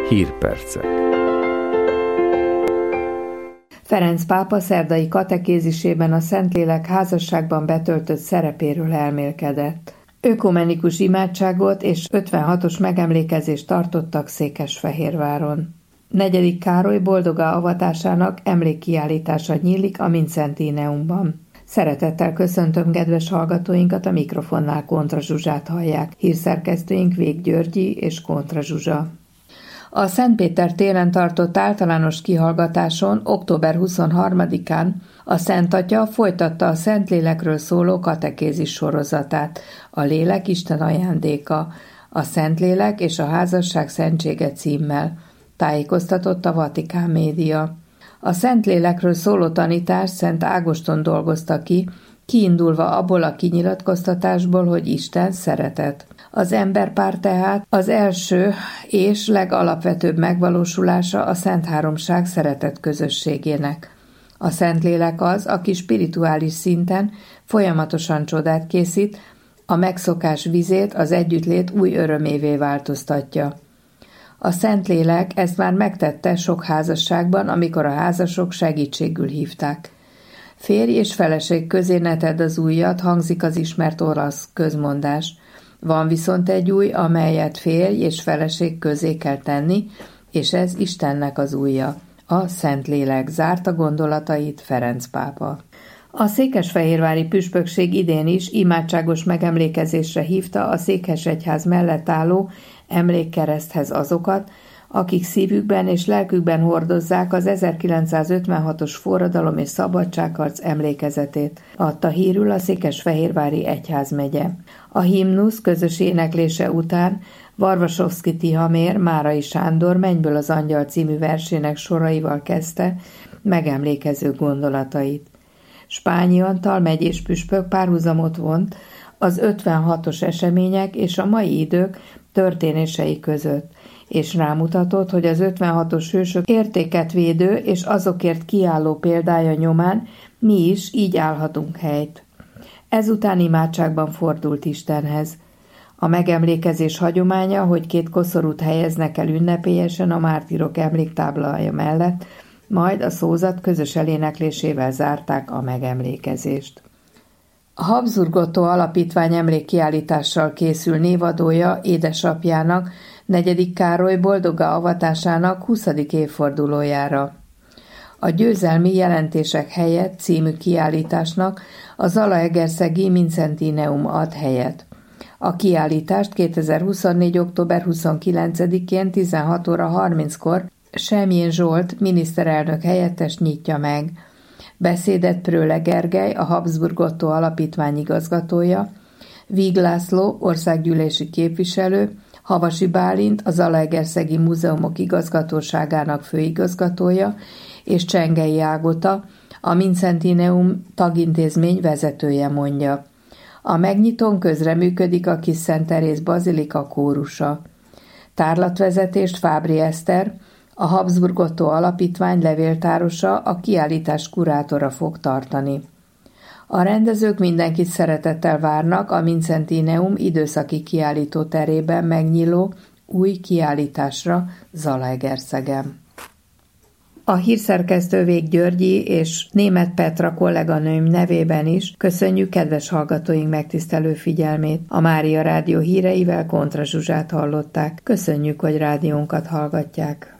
Hírpercek. Ferenc pápa szerdai katekézisében a Szentlélek házasságban betöltött szerepéről elmélkedett. Ökumenikus imádságot és 56-os megemlékezést tartottak Székesfehérváron. 4. Károly boldoga avatásának emlékkiállítása nyílik a Vincentineumban. Szeretettel köszöntöm kedves hallgatóinkat, a mikrofonnál Kontra Zsuzsát hallják. Hírszerkesztőink Vég Györgyi és Kontra Zsuzsa. A Szentpéter téren tartott általános kihallgatáson október 23-án a Szent Atya folytatta a Szentlélekről szóló katekézis sorozatát, a Lélek Isten ajándéka, a Szentlélek és a házasság szentsége címmel, tájékoztatott a Vatikán média. A Szentlélekről szóló tanítást Szent Ágoston dolgozta ki, kiindulva abból a kinyilatkoztatásból, hogy Isten szeretet. Az emberpár tehát az első és legalapvetőbb megvalósulása a Szent Háromság szeretet közösségének. A Szentlélek az, aki spirituális szinten folyamatosan csodát készít, a megszokás vizét az együttlét új örömévé változtatja. A Szentlélek ezt már megtette sok házasságban, amikor a házasok segítségül hívták. Férj és feleség közé ne tedd az ujjat, hangzik az ismert olasz közmondás. Van viszont egy ujj, amelyet férj és feleség közé kell tenni, és ez Istennek az ujja. A Szentlélek zárta gondolatait Ferenc pápa. A székesfehérvári püspökség idén is imádságos megemlékezésre hívta a székesegyház mellett álló emlékkereszthez azokat, akik szívükben és lelkükben hordozzák az 1956-os forradalom és szabadságharc emlékezetét, adta hírül a Székesfehérvári egyházmegye. A himnusz közös éneklése után Varvasovszky Tihamér Márai Sándor Mennyből az angyal című versének soraival kezdte megemlékező gondolatait. Spányi Antal megyés püspök párhuzamot vont az 56-os események és a mai idők történései között, és rámutatott, hogy az 56-os hősök értéket védő és azokért kiálló példája nyomán mi is így állhatunk helyt. Ezután imádságban fordult Istenhez. A megemlékezés hagyománya, hogy 2 koszorút helyeznek el ünnepélyesen a mártírok emléktáblája mellett, majd a szózat közös eléneklésével zárták a megemlékezést. A Habsburg Otto Alapítvány emlékkiállítással készül névadója édesapjának, 4. Károly boldoga avatásának 20. évfordulójára. A győzelmi jelentések helyett című kiállításnak a zalaegerszegi Vincentineum ad helyet. A kiállítást 2024. október 29-én 16 óra 30-kor Semjén Zsolt miniszterelnök helyettes nyitja meg. Beszédet Pröle Gergely, a Habsburg Otto Alapítvány igazgatója, Víg László, országgyűlési képviselő, Havasi Bálint, a Zalaegerszegi Múzeumok igazgatóságának főigazgatója, és Csengei Ágota, a Vincentineum tagintézmény vezetője mondja. A megnyitón közreműködik a Kis Szent Teréz Bazilika kórusa. Tárlatvezetést Fábri Eszter, a Habsburg Otto Alapítvány levéltárosa, a kiállítás kurátora fog tartani. A rendezők mindenkit szeretettel várnak a Vincentineum időszaki kiállító terében megnyíló új kiállításra Zalaegerszegen. A hírszerkesztő Vég Györgyi és Németh Petra kolléganőm nevében is köszönjük kedves hallgatóink megtisztelő figyelmét. A Mária Rádió híreivel Kontra Zsuzsát hallották. Köszönjük, hogy rádiónkat hallgatják.